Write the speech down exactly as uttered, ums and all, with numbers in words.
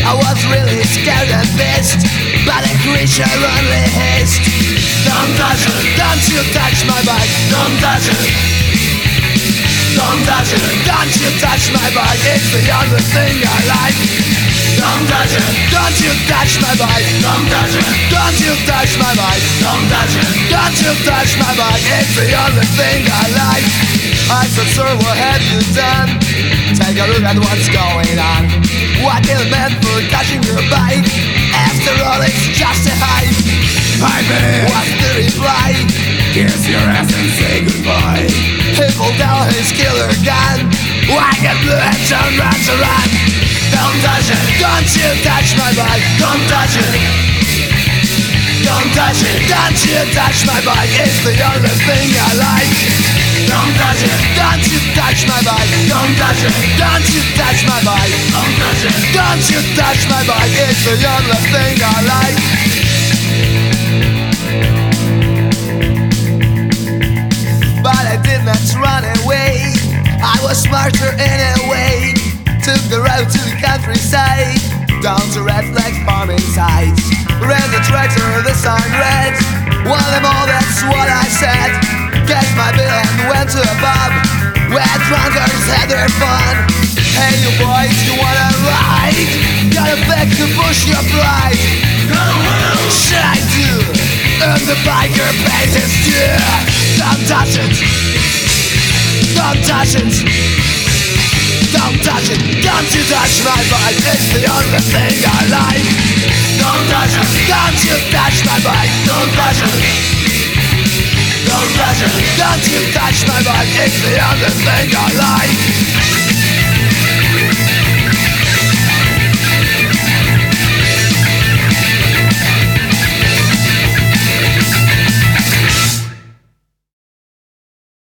I was really scared and pissed, but a creature only hissed. Don't touch it, don't you touch my bike. Don't touch it, don't touch it, don't you touch my bike. It's the only thing I like. Don't touch it, don't you touch my bike. Don't touch it, don't you touch my bike. Don't touch it, don't you touch my bike. It's the only thing I like. I said, sir, what have you done? Take a look at what's going on. What is meant for touching your bike? After all, it's just a hype. Hi man, What's the reply? kiss your ass and say goodbye. He pulled out his killer gun. Whack it blue and turn round to run. Don't touch it, don't you touch my bike. Don't touch it, don't touch it, don't you touch my bike. It's the only thing I like. Don't touch it, don't you touch my bike. Don't touch it, don't you touch my bike. Don't touch it, don't you touch my bike. It's the only thing I like. But I did not run away. I was smarter in a way. Took the road to the countryside, down to red flag farming sites. Ran the tractor, the sign read, want them all, that's what I said. Cashed my bill and went to a pub where drunkards had their fun. Hey you boys, you wanna ride? Got a bag to push your pride. Should I do? And the biker paid his due. Don't touch it, don't touch it, don't touch it, don't you touch my bike. It's the only thing I like. Don't touch it, don't you touch my bike. Don't touch it, don't touch it, don't you touch my bike. It's the only thing I like.